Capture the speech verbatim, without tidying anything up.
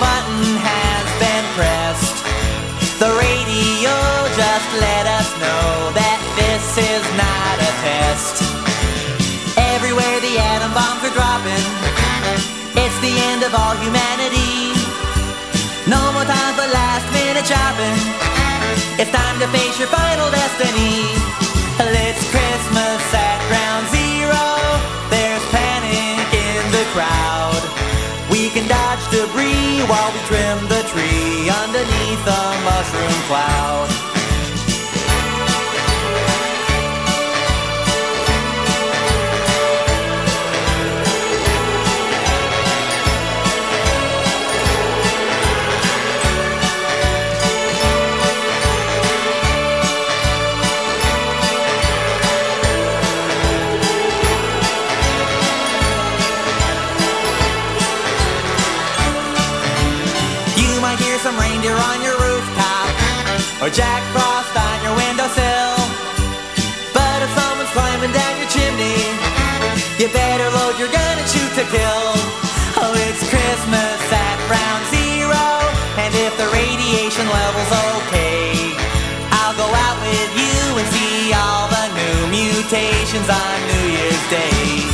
button has been pressed. The radio just let us know that this is not a test. Everywhere the atom bombs are dropping, it's the end of all humanity. No more time for last minute shopping. It's time to face your final destiny. It's Christmas at Ground Zero. There's panic in the crowd. We can dodge debris while we trim the tree underneath a mushroom cloud. Hear some reindeer on your rooftop, or Jack Frost on your windowsill. But if someone's climbing down your chimney, you better load your gun and shoot to kill. Oh, it's Christmas at Ground Zero, and if the radiation level's okay, I'll go out with you and see all the new mutations on New Year's Day.